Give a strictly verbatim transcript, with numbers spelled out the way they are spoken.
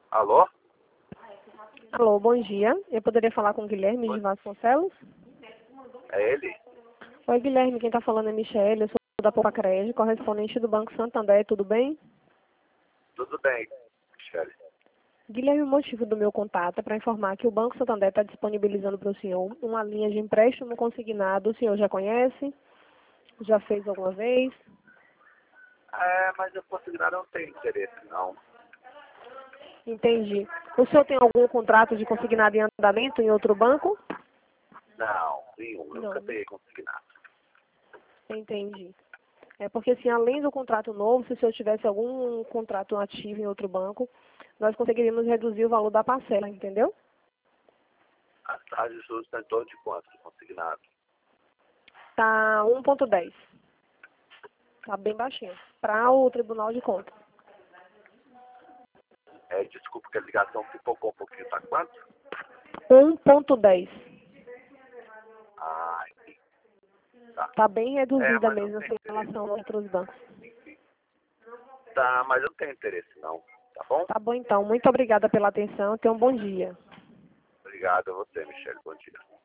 Alô? Alô, bom dia. Eu poderia falar com o Guilherme de Vasconcelos? É ele? Oi, Guilherme, quem está falando é Michele, eu sou da Popacred, correspondente do Banco Santander, tudo bem? Tudo bem, Michele. Guilherme, o motivo do meu contato é para informar que o Banco Santander está disponibilizando para o senhor uma linha de empréstimo consignado. O senhor já conhece? Já fez alguma vez? É, mas eu consignado não tenho interesse, não. Entendi. O senhor tem algum contrato de consignado em andamento em outro banco? Não, nenhum. Eu Não, nunca peguei consignado. entendi. É porque, assim, além do contrato novo, se o senhor tivesse algum contrato ativo em outro banco, nós conseguiríamos reduzir o valor da parcela, entendeu? A taxa de juros está em torno de quanto de consignado? Tá um ponto dez. Tá bem baixinho. Para o Tribunal de Contas. É, desculpa que a ligação pipocou um pouquinho, tá quanto? um ponto dez. Ah, enfim. Tá. Tá bem É, reduzida mas não mesmo assim, tem em interesse. relação a outros bancos. Tá, mas eu não tenho interesse, não. Tá bom? Tá bom, então. Muito obrigada pela atenção. Tenha um bom dia. Obrigado a você, Michele. Bom dia.